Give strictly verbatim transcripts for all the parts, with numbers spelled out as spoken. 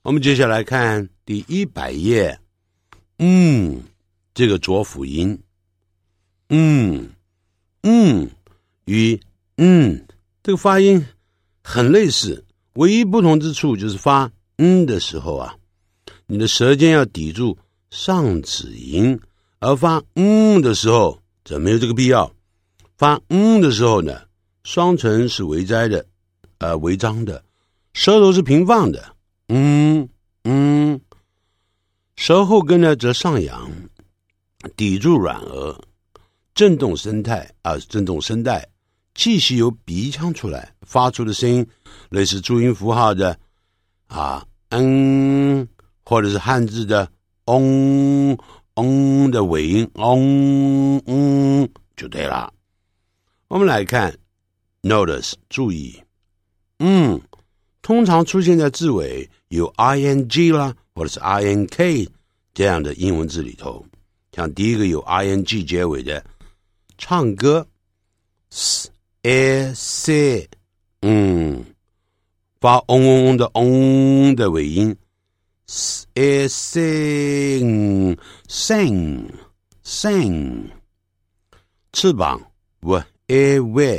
我们接下来看第一百页，嗯，这个浊辅音，嗯嗯与嗯这个发音很类似，唯一不同之处就是发嗯的时候啊，你的舌尖要抵住上齿龈，而发嗯的时候则没有这个必要。发嗯的时候呢，双唇是微摘的，呃，微张的，舌头是平放的，嗯嗯，舌后根呢则上扬，抵住软腭，震动声带啊，震动声带，气息由鼻腔出来，发出的声音类似注音符号的啊嗯，或者是汉字的嗡嗡的尾音嗡嗯就对了。我们来看 notice 注意，嗯，通常出现在字尾有 ing 啦，或者是 ink 这样的英文字里头。像第一个有 ing 结尾的唱歌 s a s 嗯，发嗡嗡嗡的嗡的尾音 s a sing sing sing， 翅膀 w a w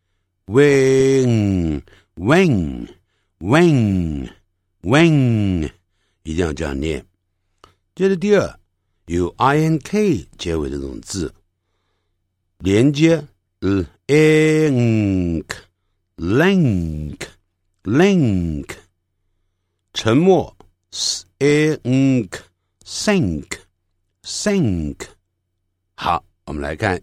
wing wing wing wing， 一定要这样念。接着第二有 ink 结尾的这种字，连接 link link link， 沉默 sink sink sink。 好，我们来看